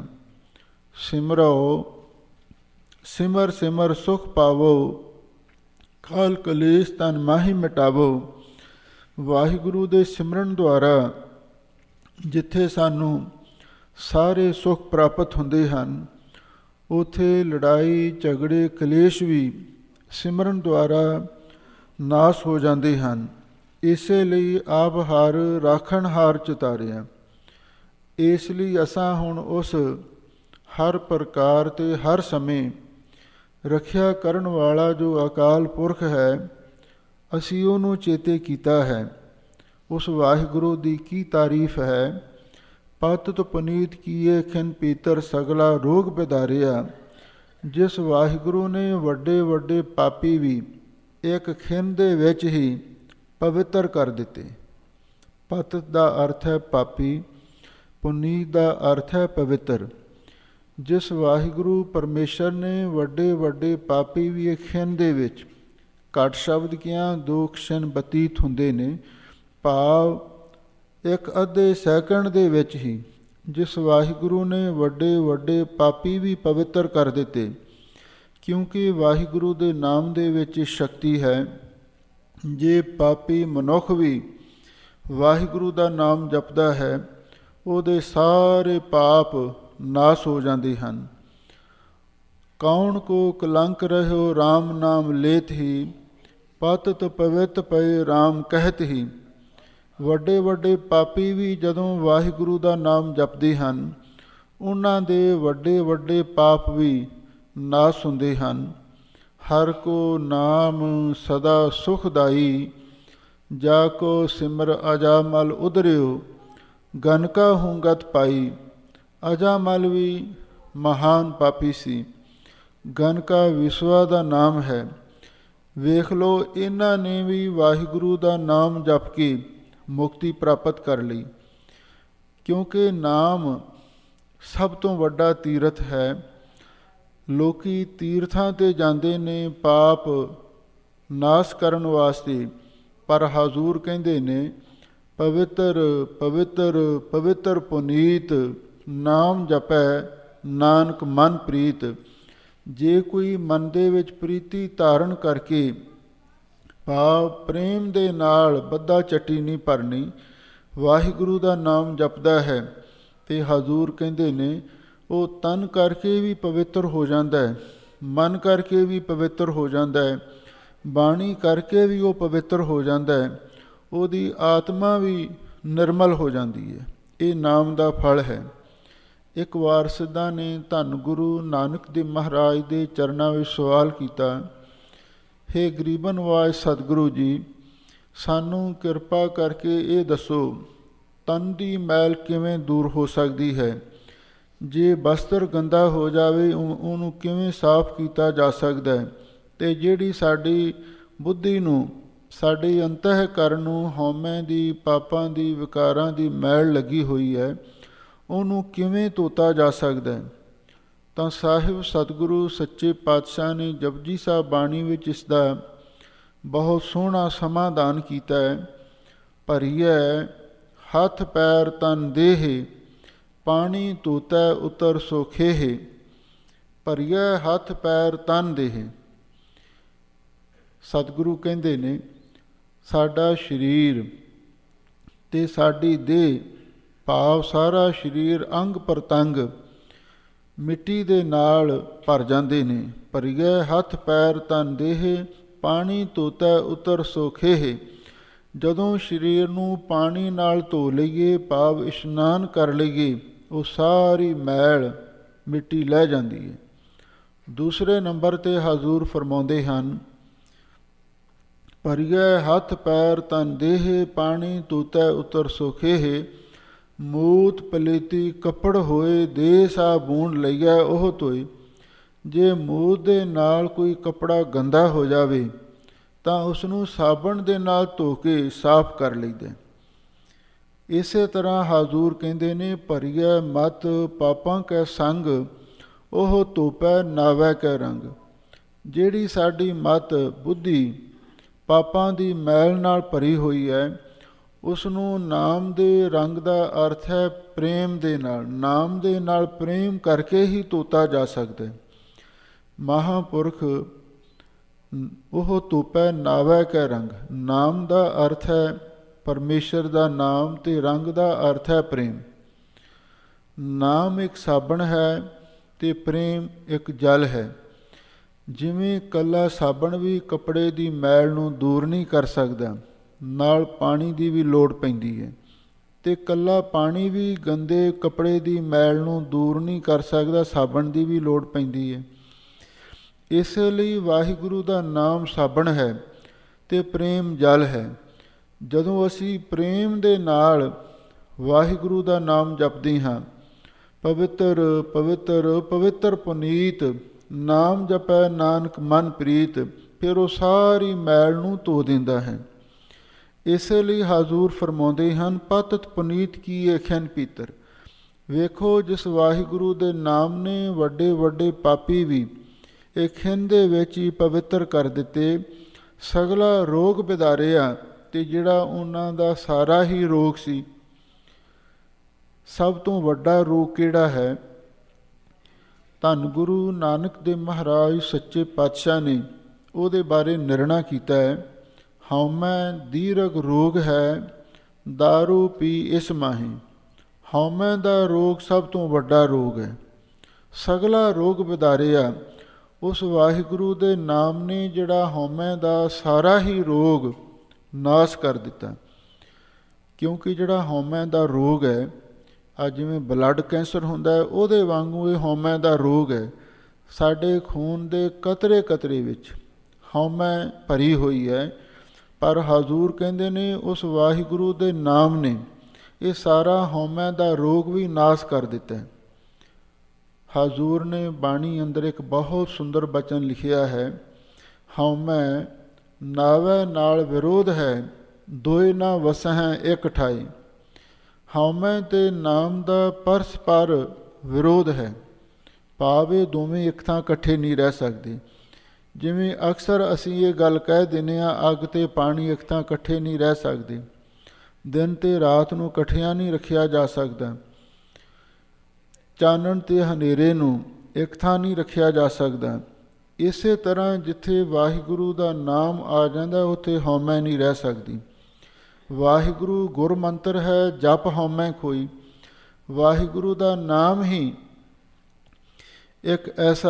ਸਿਮਰੋ ਸਿਮਰ ਸਿਮਰ ਸੁਖ ਪਾਵੋ, ਕਾਲ ਕਲੇਸ਼ ਤਨ ਮਾਹੀ ਮਿਟਾਵੋ। ਵਾਹਿਗੁਰੂ ਦੇ ਸਿਮਰਨ ਦੁਆਰਾ ਜਿੱਥੇ ਸਾਨੂੰ ਸਾਰੇ ਸੁੱਖ ਪ੍ਰਾਪਤ ਹੁੰਦੇ ਹਨ, ਉੱਥੇ ਲੜਾਈ ਝਗੜੇ ਕਲੇਸ਼ ਵੀ ਸਿਮਰਨ ਦੁਆਰਾ ਨਾਸ ਹੋ ਜਾਂਦੇ ਹਨ। ਇਸੇ ਲਈ ਆਪ ਹਰ ਰਾਖਣ ਹਾਰ ਚਿਤਾਰਿਆ। ਇਸ ਲਈ ਅਸਾਂ ਹੁਣ ਉਸ ਹਰ ਪ੍ਰਕਾਰ ਤੇ ਹਰ ਸਮੇਂ ਰੱਖਿਆ ਕਰਨ ਵਾਲਾ ਜੋ ਅਕਾਲ ਪੁਰਖ ਹੈ, ਅਸੀਂ ਉਹਨੂੰ ਚੇਤੇ ਕੀਤਾ ਹੈ। ਉਸ ਵਾਹਿਗੁਰੂ ਦੀ ਕੀ ਤਾਰੀਫ ਹੈ। ਪਤਿਤ ਪੁਨੀਤ ਕੀਏ ਖਿਨ ਪੀਤਰ ਸਗਲਾ ਰੋਗ ਬਿਦਾਰਿਆ। ਜਿਸ ਵਾਹਿਗੁਰੂ ਨੇ ਵੱਡੇ ਵੱਡੇ ਪਾਪੀ ਵੀ ਇੱਕ ਖਿਨ ਦੇ ਵਿੱਚ ਹੀ ਪਵਿੱਤਰ ਕਰ ਦਿੱਤੇ। ਪਤਿਤ ਦਾ ਅਰਥ ਹੈ ਪਾਪੀ, ਪੁਨੀਤ ਦਾ ਅਰਥ ਹੈ ਪਵਿੱਤਰ। ਜਿਸ ਵਾਹਿਗੁਰੂ ਪਰਮੇਸ਼ਰ ਨੇ ਵੱਡੇ ਵੱਡੇ ਪਾਪੀ ਵੀ ਇੱਕ ਖਿਨ ਦੇ ਵਿੱਚ, ਘੱਟ ਸ਼ਬਦ ਕਿਆਂ 2 ਕਸ਼ਣ ਬਤੀਤ ਹੁੰਦੇ ਨੇ, ਭਾਵ ਇੱਕ ਅੱਧੇ ਸੈਕਿੰਡ ਦੇ ਵਿੱਚ ਹੀ ਜਿਸ ਵਾਹਿਗੁਰੂ ਨੇ ਵੱਡੇ ਵੱਡੇ ਪਾਪੀ ਵੀ ਪਵਿੱਤਰ ਕਰ ਦਿੱਤੇ। ਕਿਉਂਕਿ ਵਾਹਿਗੁਰੂ ਦੇ ਨਾਮ ਦੇ ਵਿੱਚ ਸ਼ਕਤੀ ਹੈ। ਜੇ ਪਾਪੀ ਮਨੁੱਖ ਵੀ ਵਾਹਿਗੁਰੂ ਦਾ ਨਾਮ ਜਪਦਾ ਹੈ, ਉਹਦੇ ਸਾਰੇ ਪਾਪ ਨਾਸ ਹੋ ਜਾਂਦੇ ਹਨ। ਕੌਣ ਕੋ ਕਲੰਕ ਰਹਿਓ ਰਾਮ ਨਾਮ ਲੇਤ ਹੀ, ਪਤਿਤ ਪਵਿੱਤ ਪਏ ਰਾਮ ਕਹਿਤ ਹੀ। ਵੱਡੇ ਵੱਡੇ ਪਾਪੀ ਵੀ ਜਦੋਂ ਵਾਹਿਗੁਰੂ ਦਾ ਨਾਮ ਜਪਦੇ ਹਨ, ਉਹਨਾਂ ਦੇ ਵੱਡੇ ਵੱਡੇ ਪਾਪ ਵੀ ਨਾਸ ਹੁੰਦੇ ਹਨ। ਹਰ ਕੋ ਨਾਮ ਸਦਾ ਸੁਖਦਾਈ, ਜਾ ਕੋ ਸਿਮਰ ਅਜਾਮਲ ਉਧਰਿਓ। ਗਨਕਾ ਹੁੰਗਤ ਪਾਈ। ਅਜਾਮਲ ਵੀ ਮਹਾਨ ਪਾਪੀ ਸੀ। ਗਨਕਾ ਵਿਸ਼ਵਾ ਦਾ ਨਾਮ ਹੈ। ਵੇਖ ਲਓ, ਇਹਨਾਂ ਨੇ ਵੀ ਵਾਹਿਗੁਰੂ ਦਾ ਨਾਮ ਜਪ ਕੇ ਮੁਕਤੀ ਪ੍ਰਾਪਤ ਕਰ ਲਈ। ਕਿਉਂਕਿ ਨਾਮ ਸਭ ਤੋਂ ਵੱਡਾ ਤੀਰਥ ਹੈ। ਲੋਕੀ ਤੀਰਥਾਂ 'ਤੇ ਜਾਂਦੇ ਨੇ ਪਾਪ ਨਾਸ ਕਰਨ ਵਾਸਤੇ, ਪਰ ਹਜ਼ੂਰ ਕਹਿੰਦੇ ਨੇ ਪਵਿੱਤਰ ਪਵਿੱਤਰ ਪਵਿੱਤਰ ਪੁਨੀਤ ਨਾਮ ਜਪੈ ਨਾਨਕ ਮਨ ਪ੍ਰੀਤ। ਜੇ ਕੋਈ ਮਨ ਦੇ ਵਿੱਚ ਪ੍ਰੀਤੀ ਧਾਰਨ ਕਰਕੇ, ਭਾਵ ਪ੍ਰੇਮ ਦੇ ਨਾਲ ਬੱਧਾ ਚੱਟੀ ਨਹੀਂ ਭਰਨੀ, ਵਾਹਿਗੁਰੂ ਦਾ ਨਾਮ ਜਪਦਾ ਹੈ, ਤੇ ਹਜ਼ੂਰ ਕਹਿੰਦੇ ਨੇ ਉਹ ਤਨ ਕਰਕੇ ਵੀ ਪਵਿੱਤਰ ਹੋ ਜਾਂਦਾ ਹੈ, ਮਨ ਕਰਕੇ ਵੀ ਪਵਿੱਤਰ ਹੋ ਜਾਂਦਾ ਹੈ, ਬਾਣੀ ਕਰਕੇ ਵੀ ਉਹ ਪਵਿੱਤਰ ਹੋ ਜਾਂਦਾ ਹੈ, ਉਹਦੀ ਆਤਮਾ ਵੀ ਨਿਰਮਲ ਹੋ ਜਾਂਦੀ ਹੈ। ਇਹ ਨਾਮ ਦਾ ਫਲ ਹੈ। ਇੱਕ ਵਾਰ ਸਿੱਧਾਂ ਨੇ ਧੰਨ ਗੁਰੂ ਨਾਨਕ ਦੇਵ ਮਹਾਰਾਜ ਦੇ ਚਰਨਾਂ ਵਿੱਚ ਸਵਾਲ ਕੀਤਾ, ਹੇ ਗਰੀਬ ਨਵਾਜ਼ ਸਤਿਗੁਰੂ ਜੀ, ਸਾਨੂੰ ਕਿਰਪਾ ਕਰਕੇ ਇਹ ਦੱਸੋ, ਤਨ ਦੀ ਮੈਲ ਕਿਵੇਂ ਦੂਰ ਹੋ ਸਕਦੀ ਹੈ? ਜੇ ਬਸਤਰ ਗੰਦਾ ਹੋ ਜਾਵੇ, ਉਹਨੂੰ ਕਿਵੇਂ ਸਾਫ਼ ਕੀਤਾ ਜਾ ਸਕਦਾ ਹੈ? ਅਤੇ ਜਿਹੜੀ ਸਾਡੀ ਬੁੱਧੀ ਨੂੰ, ਸਾਡੇ ਅੰਤଃਕਰਨ ਨੂੰ ਹਉਮੈ ਦੀ, ਪਾਪਾਂ ਦੀ, ਵਿਕਾਰਾਂ ਦੀ ਮੈਲ ਲੱਗੀ ਹੋਈ ਹੈ, ਉਹਨੂੰ ਕਿਵੇਂ ਧੋਤਾ ਜਾ ਸਕਦਾ ਹੈ? ਤਾਂ ਸਾਹਿਬ ਸਤਿਗੁਰੂ ਸੱਚੇ ਪਾਤਸ਼ਾਹ ਨੇ ਜਪਜੀ ਸਾਹਿਬ ਬਾਣੀ ਵਿੱਚ ਇਸ ਦਾ ਬਹੁਤ ਸੋਹਣਾ ਸਮਾਧਾਨ ਕੀਤਾ ਹੈ। ਭਰੀਐ ਹੱਥ ਪੈਰ ਤਨ ਦੇਹ, ਪਾਣੀ ਧੋਤੈ ਉਤਰ ਸੋਖੇਹ। ਭਰੀਐ ਹੱਥ ਪੈਰ ਤਨ ਦੇਹ। ਸਤਿਗੁਰੂ ਕਹਿੰਦੇ ਨੇ ਸਾਡਾ ਸਰੀਰ ਤੇ ਸਾਡੀ ਦੇਹ, ਭਾਵ ਸਾਰਾ ਸਰੀਰ ਅੰਗ ਪ੍ਰਤੰਗ ਮਿੱਟੀ ਦੇ ਨਾਲ ਭਰ ਜਾਂਦੇ ਨੇ। ਭਰੀਐ ਹੱਥ ਪੈਰ ਤਨ ਦੇਹ, ਪਾਣੀ ਧੋਤੈ ਉਤਰ ਸੋਖੇਹ। ਜਦੋਂ ਸਰੀਰ ਨੂੰ ਪਾਣੀ ਨਾਲ ਧੋ ਲਈਏ, ਭਾਵ ਇਸ਼ਨਾਨ ਕਰ ਲਈਏ, ਉਹ ਸਾਰੀ ਮੈਲ ਮਿੱਟੀ ਲੈ ਜਾਂਦੀ ਹੈ। ਦੂਸਰੇ ਨੰਬਰ 'ਤੇ ਹਜ਼ੂਰ ਫਰਮਾਉਂਦੇ ਹਨ, ਭਰੀਐ ਹੱਥ ਪੈਰ ਤਨ ਦੇਹ, ਪਾਣੀ ਤੂਤੈ ਉਤਰ ਸੁਖੇਹ। ਮੂਤ ਪਲੇਤੀ ਕੱਪੜ ਹੋਏ, ਦੇ ਸਾ ਬੂੰਡ ਲਈਐ ਉਹ ਧੋਏ। ਜੇ ਮੂਤ ਦੇ ਨਾਲ ਕੋਈ ਕੱਪੜਾ ਗੰਦਾ ਹੋ ਜਾਵੇ ਤਾਂ ਉਸ ਨੂੰ ਸਾਬਣ ਦੇ ਨਾਲ ਧੋ ਕੇ ਸਾਫ਼ ਕਰ ਲਈਦਾ। ਇਸੇ ਤਰ੍ਹਾਂ ਹਾਜ਼ੂਰ ਕਹਿੰਦੇ ਨੇ, ਭਰੀਐ ਮਤ ਪਾਪਾਂ ਕੈ ਸੰਗ, ਉਹ ਧੋਪੈ ਨਾਵੈ ਕੈ ਰੰਗ। ਜਿਹੜੀ ਸਾਡੀ ਮਤ ਬੁੱਧੀ ਪਾਪਾਂ ਦੀ ਮੈਲ ਨਾਲ ਭਰੀ ਹੋਈ ਹੈ, ਉਸ ਨੂੰ ਨਾਮ ਦੇ ਰੰਗ ਦਾ ਅਰਥ ਹੈ ਪ੍ਰੇਮ ਦੇ ਨਾਲ। ਨਾਮ ਦੇ ਨਾਲ ਪ੍ਰੇਮ ਕਰਕੇ ਹੀ ਧੋਤਾ ਜਾ ਸਕਦਾ। ਮਹਾਂਪੁਰਖ ਉਹ ਧੋਪੈ ਨਾਵੈ ਕੈ ਰੰਗ। ਨਾਮ ਦਾ ਅਰਥ ਹੈ ਪਰਮੇਸ਼ਰ ਦਾ ਨਾਮ, ਤੇ ਰੰਗ ਦਾ ਅਰਥ ਹੈ ਪ੍ਰੇਮ। ਨਾਮ ਇੱਕ ਸਾਬਣ ਹੈ ਤੇ ਪ੍ਰੇਮ ਇੱਕ ਜਲ ਹੈ। ਜਿਵੇਂ ਇਕੱਲਾ ਸਾਬਣ ਵੀ ਕੱਪੜੇ ਦੀ ਮੈਲ ਨੂੰ ਦੂਰ ਨਹੀਂ ਕਰ ਸਕਦਾ, ਨਾਲ ਪਾਣੀ ਦੀ ਵੀ ਲੋੜ ਪੈਂਦੀ ਹੈ, ਤੇ ਇਕੱਲਾ ਪਾਣੀ ਵੀ ਗੰਦੇ ਕੱਪੜੇ ਦੀ ਮੈਲ ਨੂੰ ਦੂਰ ਨਹੀਂ ਕਰ ਸਕਦਾ, ਸਾਬਣ ਦੀ ਵੀ ਲੋੜ ਪੈਂਦੀ ਹੈ। ਇਸ ਲਈ ਵਾਹਿਗੁਰੂ ਦਾ ਨਾਮ ਸਾਬਣ ਹੈ ਤੇ ਪ੍ਰੇਮ ਜਲ ਹੈ। ਜਦੋਂ ਅਸੀਂ ਪ੍ਰੇਮ ਦੇ ਨਾਲ ਵਾਹਿਗੁਰੂ ਦਾ ਨਾਮ ਜਪਦੇ ਹਾਂ, ਪਵਿੱਤਰ ਪਵਿੱਤਰ ਪਵਿੱਤਰ ਪੁਨੀਤ ਨਾਮ ਜਪੈ ਨਾਨਕ ਮਨ ਪ੍ਰੀਤ, ਫਿਰ ਉਹ ਸਾਰੀ ਮੈਲ ਨੂੰ ਧੋ ਦਿੰਦਾ ਹੈ। ਇਸੇ ਲਈ ਹਾਜ਼ੂਰ ਫਰਮਾਉਂਦੇ ਹਨ, ਪਤਿਤ ਪੁਨੀਤ ਕੀਏ ਖਿਨ ਪੀਤਰ। ਵੇਖੋ, ਜਿਸ ਵਾਹਿਗੁਰੂ ਦੇ ਨਾਮ ਨੇ ਵੱਡੇ ਵੱਡੇ ਪਾਪੀ ਵੀ ਇਹ ਖਿਨ ਦੇ ਵਿੱਚ ਹੀ ਪਵਿੱਤਰ ਕਰ ਦਿੱਤੇ। ਸਗਲਾ ਰੋਗ ਬਿਦਾਰਿਆ, ਤੇ ਜਿਹੜਾ ਉਹਨਾਂ ਦਾ ਸਾਰਾ ਹੀ ਰੋਗ ਸੀ। ਸਭ ਤੋਂ ਵੱਡਾ ਰੋਗ ਕਿਹੜਾ ਹੈ? ਧੰਨ ਗੁਰੂ ਨਾਨਕ ਦੇਵ ਮਹਾਰਾਜ ਸੱਚੇ ਪਾਤਸ਼ਾਹ ਨੇ ਉਹਦੇ ਬਾਰੇ ਨਿਰਣਾ ਕੀਤਾ ਹੈ। ਹਉਮੈ ਦੀਰਘ ਰੋਗ ਹੈ, ਦਾਰੂ ਪੀ ਇਸ ਮਾਹੀ। ਹਉਮੈ ਦਾ ਰੋਗ ਸਭ ਤੋਂ ਵੱਡਾ ਰੋਗ ਹੈ। ਸਗਲਾ ਰੋਗ ਵਿਦਾਰਿਆ, ਉਸ ਵਾਹਿਗੁਰੂ ਦੇ ਨਾਮ ਨੇ ਜਿਹੜਾ ਹਉਮੈ ਦਾ ਸਾਰਾ ਹੀ ਰੋਗ ਨਾਸ਼ ਕਰ ਦਿੱਤਾ। ਕਿਉਂਕਿ ਜਿਹੜਾ ਹਉਮੈ ਦਾ ਰੋਗ ਹੈ, ਅੱਜ ਜਿਵੇਂ ਬਲੱਡ ਕੈਂਸਰ ਹੁੰਦਾ ਹੈ, ਉਹਦੇ ਵਾਂਗੂ ਇਹ ਹਉਮੈ ਦਾ ਰੋਗ ਹੈ। ਸਾਡੇ ਖੂਨ ਦੇ ਕਤਰੇ ਕਤਰੇ ਵਿੱਚ ਹਉਮੈ ਭਰੀ ਹੋਈ ਹੈ, ਪਰ ਹਾਜ਼ੂਰ ਕਹਿੰਦੇ ਨੇ ਉਸ ਵਾਹਿਗੁਰੂ ਦੇ ਨਾਮ ਨੇ ਇਹ ਸਾਰਾ ਹਉਮੈ ਦਾ ਰੋਗ ਵੀ ਨਾਸ਼ ਕਰ ਦਿੱਤਾ। ਹਾਜ਼ੂਰ ਨੇ ਬਾਣੀ ਅੰਦਰ ਇੱਕ ਬਹੁਤ ਸੁੰਦਰ ਬਚਨ ਲਿਖਿਆ ਹੈ, ਹਉਮੈ ਨਾਵੈ ਨਾਲ ਵਿਰੋਧ ਹੈ, ਦੋਇ ਨਾ ਵਸਹਿ ਇੱਕ ਠਾਈ। ਹਉਮੈ ਤੇ ਨਾਮ ਦਾ ਪਰਸਪਰ ਵਿਰੋਧ ਹੈ, ਭਾਵ ਇਹ ਦੋਵੇਂ ਇੱਕ ਥਾਂ ਇਕੱਠੇ ਨਹੀਂ ਰਹਿ ਸਕਦੇ। ਜਿਵੇਂ ਅਕਸਰ ਅਸੀਂ ਇਹ ਗੱਲ ਕਹਿ ਦਿੰਦੇ ਹਾਂ, ਅੱਗ ਤੇ ਪਾਣੀ ਇੱਕ ਥਾਂ ਇਕੱਠੇ ਨਹੀਂ ਰਹਿ ਸਕਦੇ, ਦਿਨ ਤੇ ਰਾਤ ਨੂੰ ਇਕੱਠਿਆਂ ਨਹੀਂ ਰੱਖਿਆ ਜਾ ਸਕਦਾ, ਚਾਨਣ ਤੇ ਹਨੇਰੇ ਨੂੰ ਇੱਕ ਥਾਂ ਨਹੀਂ ਰੱਖਿਆ ਜਾ ਸਕਦਾ। ਇਸੇ ਤਰ੍ਹਾਂ ਜਿੱਥੇ ਵਾਹਿਗੁਰੂ ਦਾ ਨਾਮ ਆ ਜਾਂਦਾ, ਉੱਥੇ ਹਉਮੈ ਨਹੀਂ ਰਹਿ ਸਕਦੀ। ਵਾਹਿਗੁਰੂ ਗੁਰ ਮੰਤਰ ਹੈ, ਜਪ ਹਉਮੈ ਖੋਈ। ਵਾਹਿਗੁਰੂ ਦਾ ਨਾਮ ਹੀ ਇੱਕ ਐਸਾ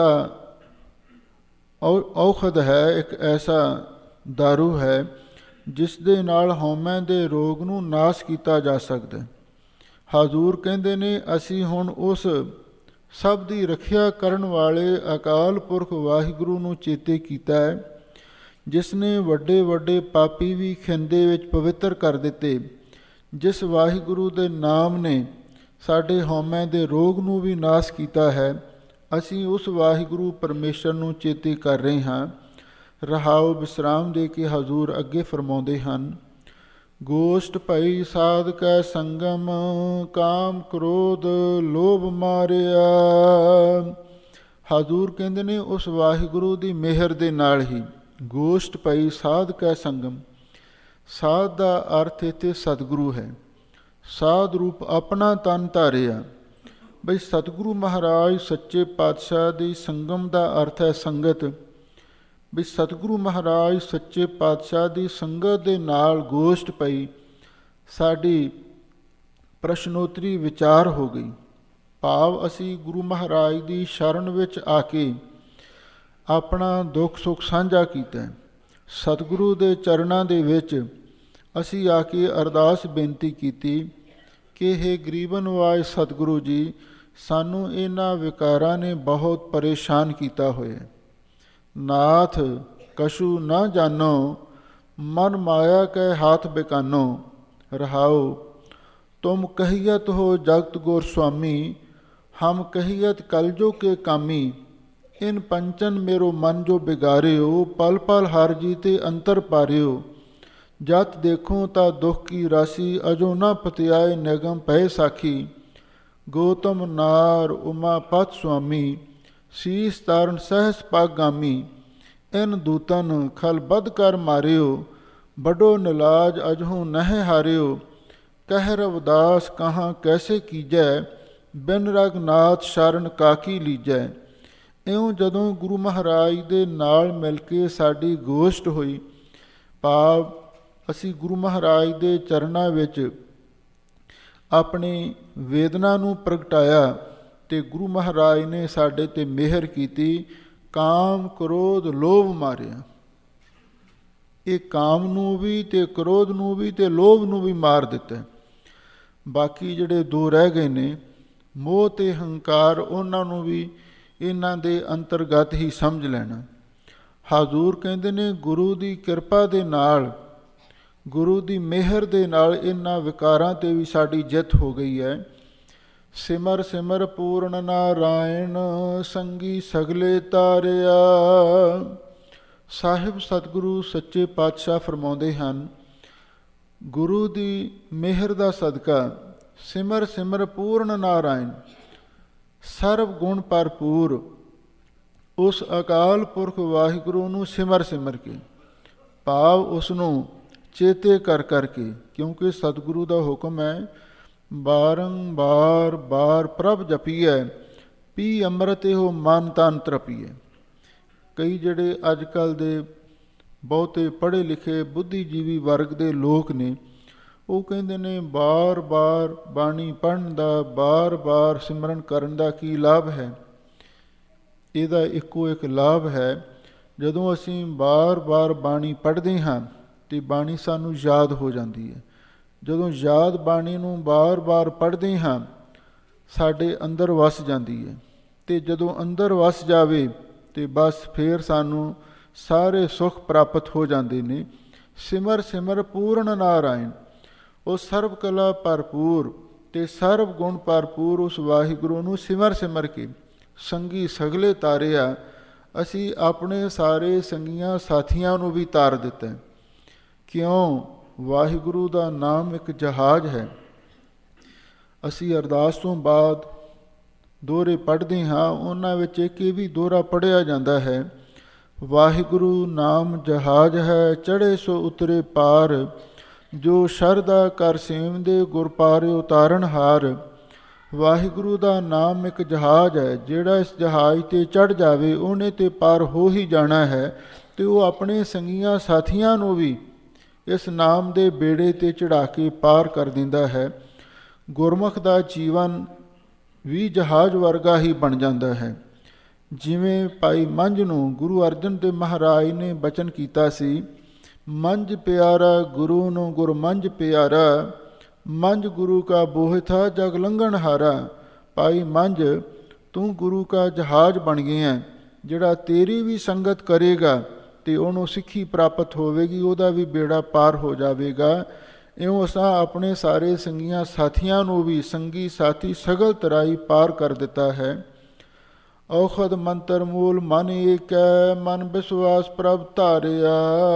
ਔਖਦ ਹੈ, ਇੱਕ ਐਸਾ ਦਾਰੂ ਹੈ ਜਿਸ ਦੇ ਨਾਲ ਹਉਮੈ ਦੇ ਰੋਗ ਨੂੰ ਨਾਸ਼ ਕੀਤਾ ਜਾ ਸਕਦਾ। ਹਾਜ਼ੂਰ ਕਹਿੰਦੇ ਨੇ, ਅਸੀਂ ਹੁਣ ਉਸ ਸਭ ਦੀ ਰੱਖਿਆ ਕਰਨ ਵਾਲੇ ਅਕਾਲ ਪੁਰਖ ਵਾਹਿਗੁਰੂ ਨੂੰ ਚੇਤੇ ਕੀਤਾ ਹੈ, ਜਿਸ ਨੇ ਵੱਡੇ ਵੱਡੇ ਪਾਪੀ ਵੀ ਖਿੰਦੇ ਵਿੱਚ ਪਵਿੱਤਰ ਕਰ ਦਿੱਤੇ। ਜਿਸ ਵਾਹਿਗੁਰੂ ਦੇ ਨਾਮ ਨੇ ਸਾਡੇ ਹਉਮੈ ਦੇ ਰੋਗ ਨੂੰ ਵੀ ਨਾਸ਼ ਕੀਤਾ ਹੈ, ਅਸੀਂ ਉਸ ਵਾਹਿਗੁਰੂ ਪਰਮੇਸ਼ਰ ਨੂੰ ਚੇਤੇ ਕਰ ਰਹੇ ਹਾਂ। ਰਹਾਉ ਵਿਸਰਾਮ ਦੇ ਕੇ ਹਾਜ਼ੂਰ ਅੱਗੇ ਫਰਮਾਉਂਦੇ ਹਨ, ਗੋਸ਼ਟ ਭਈ ਸਾਧ ਕੈ ਸੰਗਮ, ਕਾਮ ਕ੍ਰੋਧ ਲੋਭ ਮਾਰਿਆ। ਹਾਜ਼ੂਰ ਕਹਿੰਦੇ ਨੇ ਉਸ ਵਾਹਿਗੁਰੂ ਦੀ ਮਿਹਰ ਦੇ ਨਾਲ ਹੀ ਗੋਸ਼ਟ ਭਈ ਸਾਧ ਕੈ ਸੰਗਮ। ਸਾਧ ਦਾ ਅਰਥ ਇੱਥੇ ਸਤਿਗੁਰੂ ਹੈ। ਸਾਧ ਰੂਪ ਆਪਣਾ ਤਨ ਧਾਰਿਆ। ਬਈ ਸਤਿਗੁਰੂ ਮਹਾਰਾਜ ਸੱਚੇ ਪਾਤਸ਼ਾਹ ਦੀ ਸੰਗਮ ਦਾ ਅਰਥ ਹੈ ਸੰਗਤ। ਵੀ ਸਤਿਗੁਰੂ ਮਹਾਰਾਜ ਸੱਚੇ ਪਾਤਸ਼ਾਹ ਦੀ ਸੰਗਤ ਦੇ ਨਾਲ ਗੋਸ਼ਟ ਪਈ, ਸਾਡੀ ਪ੍ਰਸ਼ਨੋਤਰੀ ਵਿਚਾਰ ਹੋ ਗਈ। ਭਾਵ ਅਸੀਂ ਗੁਰੂ ਮਹਾਰਾਜ ਦੀ ਸ਼ਰਨ ਵਿੱਚ ਆ ਕੇ ਆਪਣਾ ਦੁੱਖ ਸੁੱਖ ਸਾਂਝਾ ਕੀਤਾ। ਸਤਿਗੁਰੂ ਦੇ ਚਰਨਾਂ ਦੇ ਵਿੱਚ ਅਸੀਂ ਆ ਕੇ ਅਰਦਾਸ ਬੇਨਤੀ ਕੀਤੀ ਕਿ ਹੇ ਗਰੀਬ ਨਿਵਾਜ ਸਤਿਗੁਰੂ ਜੀ, ਸਾਨੂੰ ਇਹਨਾਂ ਵਿਕਾਰਾਂ ਨੇ ਬਹੁਤ ਪਰੇਸ਼ਾਨ ਕੀਤਾ ਹੋਇਆ। ਨਾਥ ਕਛੂ ਨਾ ਜਾਣੋ, ਮਨ ਮਾਇਆ ਕੈ ਹਾਥ ਬਿਕਾਨੋ। ਰਹਾਉ ਤੁਮ ਕਹੀਅਤ ਹੋ ਜਗਤ ਗੁਰ ਸੁਆਮੀ, ਹਮ ਕਹੀਅਤ ਕਲਜੋ ਕੇ ਕਾਮੀ। ਇਨ ਪੰਚਨ मेरो मन जो बिगारियो, पल पल हर जीते अंतर पारियो। जत देखो ता दुख की राशि, अजो न पतियाए निगम पै साखी। गौतम नार उमापत स्वामी, शीस तारण सहस पागामी। इन दूतन खल बद कर मारियो, बड़ो निलाज अजहू नह हारियो। कह रवदास कहाँ कैसे कीजै, बिन रघुनाथ शरण काकी लीजै। ਇਉਂ ਜਦੋਂ ਗੁਰੂ ਮਹਾਰਾਜ ਦੇ ਨਾਲ ਮਿਲ ਕੇ ਸਾਡੀ ਗੋਸ਼ਟ ਹੋਈ, ਭਾਵ ਅਸੀਂ ਗੁਰੂ ਮਹਾਰਾਜ ਦੇ ਚਰਨਾਂ ਵਿੱਚ ਆਪਣੀ ਵੇਦਨਾ ਨੂੰ ਪ੍ਰਗਟਾਇਆ ਅਤੇ ਗੁਰੂ ਮਹਾਰਾਜ ਨੇ ਸਾਡੇ 'ਤੇ ਮਿਹਰ ਕੀਤੀ, ਕਾਮ ਕ੍ਰੋਧ ਲੋਭ ਮਾਰਿਆ। ਇਹ ਕਾਮ ਨੂੰ ਵੀ ਅਤੇ ਕ੍ਰੋਧ ਨੂੰ ਵੀ ਅਤੇ ਲੋਭ ਨੂੰ ਵੀ ਮਾਰ ਦਿੱਤਾ। ਬਾਕੀ ਜਿਹੜੇ ਦੋ ਰਹਿ ਗਏ ਨੇ, ਮੋਹ ਅਤੇ ਹੰਕਾਰ, ਉਹਨਾਂ ਨੂੰ ਵੀ ਇਹਨਾਂ ਦੇ ਅੰਤਰਗਤ ਹੀ ਸਮਝ ਲੈਣਾ। ਹਾਜ਼ੂਰ ਕਹਿੰਦੇ ਨੇ ਗੁਰੂ ਦੀ ਕਿਰਪਾ ਦੇ ਨਾਲ, ਗੁਰੂ ਦੀ ਮਿਹਰ ਦੇ ਨਾਲ ਇਹਨਾਂ ਵਿਕਾਰਾਂ 'ਤੇ ਵੀ ਸਾਡੀ ਜਿੱਤ ਹੋ ਗਈ ਹੈ। ਸਿਮਰ ਸਿਮਰ ਪੂਰਨ ਨਾਰਾਇਣ, ਸੰਗੀ ਸਗਲੇ ਤਾਰਿਆ। ਸਾਹਿਬ ਸਤਿਗੁਰੂ ਸੱਚੇ ਪਾਤਸ਼ਾਹ ਫਰਮਾਉਂਦੇ ਹਨ, ਗੁਰੂ ਦੀ ਮਿਹਰ ਦਾ ਸਦਕਾ ਸਿਮਰ ਸਿਮਰ ਪੂਰਨ ਨਾਰਾਇਣ, ਸਰਬ ਗੁਣ ਭਰਪੂਰ ਉਸ ਅਕਾਲ ਪੁਰਖ ਵਾਹਿਗੁਰੂ ਨੂੰ ਸਿਮਰ ਸਿਮਰ ਕੇ, ਭਾਵ ਉਸ ਨੂੰ ਚੇਤੇ ਕਰ ਕਰਕੇ, ਕਿਉਂਕਿ ਸਤਿਗੁਰੂ ਦਾ ਹੁਕਮ ਹੈ, ਬਾਰੰਬਾਰ ਬਾਰ ਪ੍ਰਭ ਜਪੀਐ, ਪੀ ਅੰਮ੍ਰਿਤ ਇਹੋ ਮਨ ਤਨ ਤ੍ਰਪੀਐ। ਕਈ ਜਿਹੜੇ ਅੱਜ ਕੱਲ੍ਹ ਦੇ ਬਹੁਤੇ ਪੜ੍ਹੇ ਲਿਖੇ ਬੁੱਧੀਜੀਵੀ ਵਰਗ ਦੇ ਲੋਕ ਨੇ, ਉਹ ਕਹਿੰਦੇ ਨੇ ਬਾਰ ਬਾਰ ਬਾਣੀ ਪੜ੍ਹਨ ਦਾ, ਬਾਰ ਬਾਰ ਸਿਮਰਨ ਕਰਨ ਦਾ ਕੀ ਲਾਭ ਹੈ। ਇਹਦਾ ਇੱਕੋ ਇੱਕ ਲਾਭ ਹੈ, ਜਦੋਂ ਅਸੀਂ ਬਾਰ ਬਾਰ ਬਾਣੀ ਪੜ੍ਹਦੇ ਹਾਂ ਅਤੇ ਬਾਣੀ ਸਾਨੂੰ ਯਾਦ ਹੋ ਜਾਂਦੀ ਹੈ। ਜਦੋਂ ਯਾਦ ਬਾਣੀ ਨੂੰ ਬਾਰ ਬਾਰ ਪੜ੍ਹਦੇ ਹਾਂ, ਸਾਡੇ ਅੰਦਰ ਵਸ ਜਾਂਦੀ ਹੈ, ਅਤੇ ਜਦੋਂ ਅੰਦਰ ਵਸ ਜਾਵੇ ਅਤੇ ਬਸ ਫਿਰ ਸਾਨੂੰ ਸਾਰੇ ਸੁੱਖ ਪ੍ਰਾਪਤ ਹੋ ਜਾਂਦੇ ਨੇ। ਸਿਮਰ ਸਿਮਰ ਪੂਰਨ ਨਾਰਾਇਣ, ਉਹ ਸਰਬ ਕਲਾ ਭਰਪੂਰ ਅਤੇ ਸਰਬ ਗੁਣ ਭਰਪੂਰ ਉਸ ਵਾਹਿਗੁਰੂ ਨੂੰ ਸਿਮਰ ਸਿਮਰ ਕੇ ਸੰਗੀ ਸਗਲੇ ਤਾਰਿਆ। ਅਸੀਂ ਆਪਣੇ ਸਾਰੇ ਸੰਗੀਆਂ ਸਾਥੀਆਂ ਨੂੰ ਵੀ ਤਾਰ ਦਿੱਤਾ। ਕਿਉਂ? ਵਾਹਿਗੁਰੂ ਦਾ ਨਾਮ ਇੱਕ ਜਹਾਜ਼ ਹੈ। ਅਸੀਂ ਅਰਦਾਸ ਤੋਂ ਬਾਅਦ ਦੋਹਰੇ ਪੜ੍ਹਦੇ ਹਾਂ, ਉਹਨਾਂ ਵਿੱਚ ਇੱਕ ਇਹ ਵੀ ਦੋਹਰਾ ਪੜ੍ਹਿਆ ਜਾਂਦਾ ਹੈ, ਵਾਹਿਗੁਰੂ ਨਾਮ ਜਹਾਜ਼ ਹੈ, ਚੜ੍ਹੇ ਸੋ ਉਤਰੇ ਪਾਰ। ਜੋ ਸ਼ਰਧਾ ਕਰ ਸੇਵਦੇ, ਗੁਰ ਪਾਰੇ ਉਤਾਰਨ ਹਾਰ। ਵਾਹਿਗੁਰੂ ਦਾ ਨਾਮ ਇੱਕ ਜਹਾਜ਼ ਹੈ, ਜਿਹੜਾ ਇਸ ਜਹਾਜ਼ 'ਤੇ ਚੜ੍ਹ ਜਾਵੇ ਉਹਨੇ ਤੇ ਪਾਰ ਹੋ ਹੀ ਜਾਣਾ ਹੈ, ਅਤੇ ਉਹ ਆਪਣੇ ਸੰਗੀਆਂ ਸਾਥੀਆਂ ਨੂੰ ਵੀ ਇਸ ਨਾਮ ਦੇ ਬੇੜੇ 'ਤੇ ਚੜ੍ਹਾ ਕੇ ਪਾਰ ਕਰ ਦਿੰਦਾ ਹੈ। ਗੁਰਮੁਖ ਦਾ ਜੀਵਨ ਵੀ ਜਹਾਜ਼ ਵਰਗਾ ਹੀ ਬਣ ਜਾਂਦਾ ਹੈ। ਜਿਵੇਂ ਭਾਈ ਮੰਝ ਨੂੰ ਗੁਰੂ ਅਰਜਨ ਦੇਵ ਮਹਾਰਾਜ ਨੇ ਬਚਨ ਕੀਤਾ ਸੀ, ਮੰਝ ਪਿਆਰਾ ਗੁਰੂ ਨੂੰ ਗੁਰ ਮੰਝ ਪਿਆਰਾ, ਮੰਝ ਗੁਰੂ ਕਾ ਬੋਹਿਥਾ ਜਗ ਲੰਘਣ ਹਾਰਾ। ਭਾਈ ਮੰਝ, ਤੂੰ ਗੁਰੂ ਕਾ ਜਹਾਜ਼ ਬਣ ਗਿਆ, ਜਿਹੜਾ ਤੇਰੀ ਵੀ ਸੰਗਤ ਕਰੇਗਾ ਅਤੇ ਉਹਨੂੰ ਸਿੱਖੀ ਪ੍ਰਾਪਤ ਹੋਵੇਗੀ, ਉਹਦਾ ਵੀ ਬੇੜਾ ਪਾਰ ਹੋ ਜਾਵੇਗਾ। ਇਉਂ ਅਸਾਂ ਆਪਣੇ ਸਾਰੇ ਸੰਗੀਆਂ ਸਾਥੀਆਂ ਨੂੰ ਵੀ ਸੰਗੀ ਸਾਥੀ ਸਗਲ ਤਰਾਈ ਪਾਰ ਕਰ ਦਿੱਤਾ ਹੈ। ਔਖਦ ਮੰਤਰ ਮੂਲ ਮਨ ਏਕੈ, ਮਨ ਵਿਸ਼ਵਾਸ ਪ੍ਰਭ ਧਾਰਿਆ।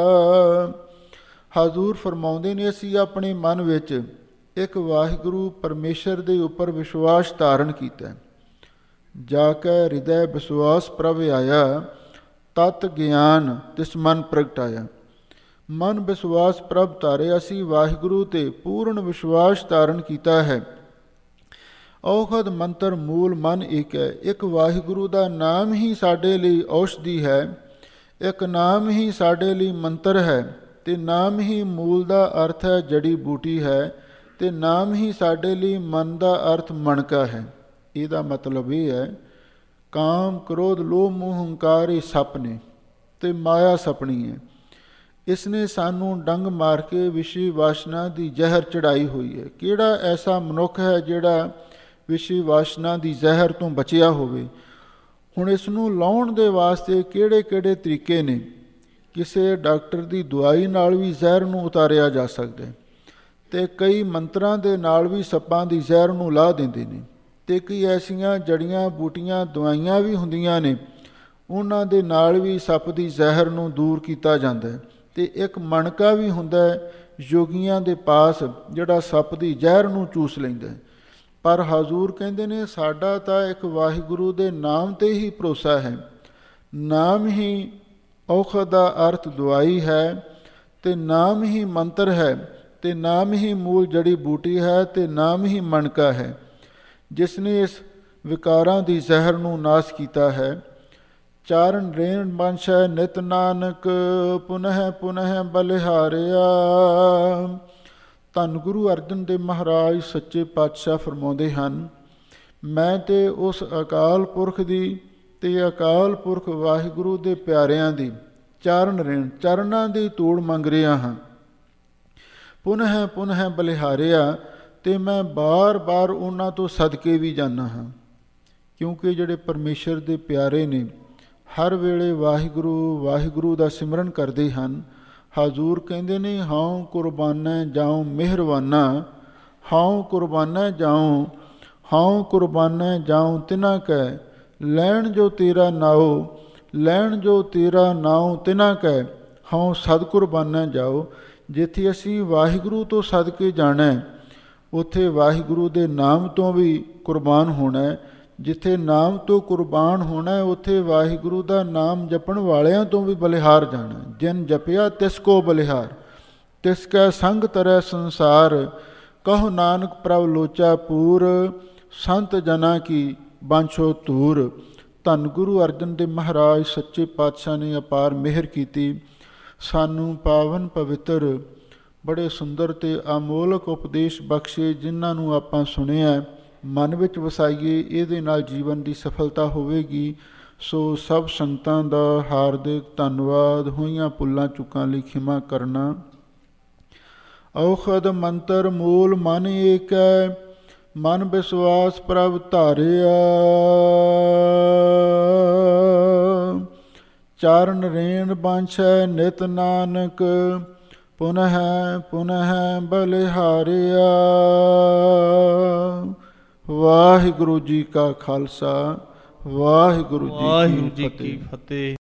ਹਾਜ਼ੂਰ ਫਰਮਾਉਂਦੇ ਨੇ, ਅਸੀਂ ਆਪਣੇ ਮਨ ਵਿੱਚ ਇੱਕ ਵਾਹਿਗੁਰੂ ਪਰਮੇਸ਼ਰ ਦੇ ਉੱਪਰ ਵਿਸ਼ਵਾਸ ਧਾਰਨ ਕੀਤਾ। ਜਾ ਕੇ ਹਿਰਦੈ ਵਿਸ਼ਵਾਸ ਪ੍ਰਭ ਆਇਆ, ਤਤ ਗਿਆਨ ਤਿਸ ਮਨ ਪ੍ਰਗਟਾਇਆ। ਮਨ ਵਿਸ਼ਵਾਸ ਪ੍ਰਭ ਧਾਰੇ, ਅਸੀਂ ਵਾਹਿਗੁਰੂ 'ਤੇ ਪੂਰਨ ਵਿਸ਼ਵਾਸ ਧਾਰਨ ਕੀਤਾ ਹੈ। ਔਖਦ ਮੰਤਰ ਮੂਲ ਮਨ ਏਕ ਹੈ, ਇੱਕ ਵਾਹਿਗੁਰੂ ਦਾ ਨਾਮ ਹੀ ਸਾਡੇ ਲਈ ਔਸ਼ਧੀ ਹੈ, ਇੱਕ ਨਾਮ ਹੀ ਸਾਡੇ ਲਈ ਮੰਤਰ ਹੈ, ਅਤੇ ਨਾਮ ਹੀ ਮੂਲ ਦਾ ਅਰਥ ਹੈ, ਜੜੀ ਬੂਟੀ ਹੈ, ਅਤੇ ਨਾਮ ਹੀ ਸਾਡੇ ਲਈ ਮਨ ਦਾ ਅਰਥ ਮਣਕਾ ਹੈ। ਇਹਦਾ ਮਤਲਬ ਇਹ ਹੈ, ਕਾਮ ਕ੍ਰੋਧ ਲੋਭ ਮੋਹ ਹੰਕਾਰ ਇਹ ਸੱਪ ਨੇ ਅਤੇ ਮਾਇਆ ਸਪਣੀ ਹੈ। ਇਸ ਨੇ ਸਾਨੂੰ ਡੰਗ ਮਾਰ ਕੇ ਵਿਸ਼ੇ ਵਾਸ਼ਨਾ ਦੀ ਜ਼ਹਿਰ ਚੜਾਈ ਹੋਈ ਹੈ। ਕਿਹੜਾ ਐਸਾ ਮਨੁੱਖ ਹੈ ਜਿਹੜਾ ਵਿਸ਼ੇ ਵਾਸ਼ਨਾ ਦੀ ਜ਼ਹਿਰ ਤੋਂ ਬਚਿਆ ਹੋਵੇ? ਹੁਣ ਇਸ ਨੂੰ ਲਾਉਣ ਦੇ ਵਾਸਤੇ ਕਿਹੜੇ ਕਿਹੜੇ ਤਰੀਕੇ ਨੇ? ਕਿਸੇ ਡਾਕਟਰ ਦੀ ਦਵਾਈ ਨਾਲ ਵੀ ਜ਼ਹਿਰ ਨੂੰ ਉਤਾਰਿਆ ਜਾ ਸਕਦਾ ਹੈ, ਅਤੇ ਕਈ ਮੰਤਰਾਂ ਦੇ ਨਾਲ ਵੀ ਸੱਪਾਂ ਦੀ ਜ਼ਹਿਰ ਨੂੰ ਲਾਹ ਦਿੰਦੇ ਨੇ, ਅਤੇ ਕਈ ਐਸੀਆਂ ਜੜੀਆਂ ਬੂਟੀਆਂ ਦਵਾਈਆਂ ਵੀ ਹੁੰਦੀਆਂ ਨੇ, ਉਹਨਾਂ ਦੇ ਨਾਲ ਵੀ ਸੱਪ ਦੀ ਜ਼ਹਿਰ ਨੂੰ ਦੂਰ ਕੀਤਾ ਜਾਂਦਾ ਹੈ। ਅਤੇ ਇੱਕ ਮਣਕਾ ਵੀ ਹੁੰਦਾ ਹੈ ਯੋਗੀਆਂ ਦੇ ਪਾਸ, ਜਿਹੜਾ ਸੱਪ ਦੀ ਜ਼ਹਿਰ ਨੂੰ ਚੂਸ ਲੈਂਦਾ ਹੈ। ਪਰ ਹਜ਼ੂਰ ਕਹਿੰਦੇ ਨੇ ਸਾਡਾ ਤਾਂ ਇੱਕ ਵਾਹਿਗੁਰੂ ਦੇ ਨਾਮ 'ਤੇ ਹੀ ਭਰੋਸਾ ਹੈ। ਨਾਮ ਹੀ ਔਖਦ ਦਾ ਅਰਥ ਦਵਾਈ ਹੈ, ਅਤੇ ਨਾਮ ਹੀ ਮੰਤਰ ਹੈ, ਅਤੇ ਨਾਮ ਹੀ ਮੂਲ ਜੜੀ ਬੂਟੀ ਹੈ, ਅਤੇ ਨਾਮ ਹੀ ਮਣਕਾ ਹੈ, ਜਿਸ ਨੇ ਇਸ ਵਿਕਾਰਾਂ ਦੀ ਜ਼ਹਿਰ ਨੂੰ ਨਾਸ਼ ਕੀਤਾ ਹੈ। ਚਾਰਨ ਰੇਣ ਬੰਸ਼ੈ ਨਿਤ ਨਾਨਕ, ਪੁਨਹ ਪੁਨਹ ਬਲਿਹਾਰਿਆ। ਧੰਨ ਗੁਰੂ ਅਰਜਨ ਦੇਵ ਮਹਾਰਾਜ ਸੱਚੇ ਪਾਤਸ਼ਾਹ ਫਰਮਾਉਂਦੇ ਹਨ, ਮੈਂ ਤੇ ਉਸ ਅਕਾਲ ਪੁਰਖ ਦੀ ਅਤੇ ਅਕਾਲ ਪੁਰਖ ਵਾਹਿਗੁਰੂ ਦੇ ਪਿਆਰਿਆਂ ਦੀ ਚਾਰਨ ਰੇਣ, ਚਰਨਾਂ ਦੀ ਧੂੜ ਮੰਗ ਰਿਹਾ ਹਾਂ। ਪੁਨਹ ਪੁਨਹ ਬਲਿਹਾਰਿਆ, ਅਤੇ ਮੈਂ ਬਾਰ ਬਾਰ ਉਹਨਾਂ ਤੋਂ ਸਦਕੇ ਵੀ ਜਾਂਦਾ ਹਾਂ, ਕਿਉਂਕਿ ਜਿਹੜੇ ਪਰਮੇਸ਼ਰ ਦੇ ਪਿਆਰੇ ਨੇ ਹਰ ਵੇਲੇ ਵਾਹਿਗੁਰੂ ਵਾਹਿਗੁਰੂ ਦਾ ਸਿਮਰਨ ਕਰਦੇ ਹਨ। ਹਜ਼ੂਰ ਕਹਿੰਦੇ ਨੇ ਹਉ ਕੁਰਬਾਨਾ ਜਾਉ ਮਿਹਰਬਾਨਾ, ਹਉ ਕੁਰਬਾਨਾ ਜਾਉ, ਹਉ ਕੁਰਬਾਨਾ ਜਾਉ ਤਿਨਾ ਕੈ, ਲੈਣ ਜੋ ਤੇਰਾ ਨਾਉ, ਲੈਣ ਜੋ ਤੇਰਾ ਨਾਉ ਤਿਨਾ ਕੈ, ਹਉ ਸਦ ਕੁਰਬਾਨਾ ਜਾਓ। ਜਿੱਥੇ ਅਸੀਂ ਵਾਹਿਗੁਰੂ ਤੋਂ ਸਦਕੇ ਜਾਣਾ, ਉੱਥੇ ਵਾਹਿਗੁਰੂ ਦੇ ਨਾਮ ਤੋਂ ਵੀ ਕੁਰਬਾਨ ਹੋਣਾ। ਜਿੱਥੇ ਨਾਮ ਤੋਂ ਕੁਰਬਾਨ ਹੋਣਾ, ਉੱਥੇ ਵਾਹਿਗੁਰੂ ਦਾ ਨਾਮ ਜਪਣ ਵਾਲਿਆਂ ਤੋਂ ਵੀ ਬਲਿਹਾਰ ਜਾਣਾ। ਜਿਨ ਜਪਿਆ ਤਿਸ ਕੋ ਬਲਿਹਾਰ, ਤਿਸ ਕੈ ਸੰਗ ਤਰੈ ਸੰਸਾਰ, ਕਹੋ ਨਾਨਕ ਪ੍ਰਭ ਲੋਚਾ ਪੂਰ, ਸੰਤ ਜਨਾ ਕੀ ਬਾਂਛੋ ਧੂਰ। ਧੰਨ ਗੁਰੂ ਅਰਜਨ ਦੇਵ ਮਹਾਰਾਜ ਸੱਚੇ ਪਾਤਸ਼ਾਹ ਨੇ ਅਪਾਰ ਮਿਹਰ ਕੀਤੀ, ਸਾਨੂੰ ਪਾਵਨ ਪਵਿੱਤਰ ਬੜੇ ਸੁੰਦਰ ਅਤੇ ਅਮੋਲਕ ਉਪਦੇਸ਼ ਬਖਸ਼ੇ, ਜਿਨ੍ਹਾਂ ਨੂੰ ਆਪਾਂ ਸੁਣਿਆ ਮਨ ਵਿੱਚ ਵਸਾਈਏ, ਇਹਦੇ ਨਾਲ ਜੀਵਨ ਦੀ ਸਫਲਤਾ ਹੋਵੇਗੀ। ਸੋ ਸਭ ਸੰਗਤਾਂ ਦਾ ਹਾਰਦਿਕ ਧੰਨਵਾਦ। ਹੋਈਆਂ ਭੁੱਲਾਂ ਚੁੱਕਾਂ ਲਈ ਖਿਮਾ ਕਰਨਾ। ਔਖਦ ਮੰਤਰ ਮੂਲ ਮਨ ਏਕੈ, ਮਨ ਵਿਸ਼ਵਾਸ ਪ੍ਰਭ ਧਾਰਿਆ। ਚਾਰਨ ਰੇਣ ਬਾਂਛੈ ਨਿਤ ਨਾਨਕ, ਪੁਨਹ ਪੁਨਹ ਬਲਿਹਾਰਿਆ। ਵਾਹਿਗੁਰੂ ਜੀ ਕਾ ਖਾਲਸਾ, ਵਾਹਿਗੁਰੂ ਜੀ ਕੀ ਫਤਿਹ।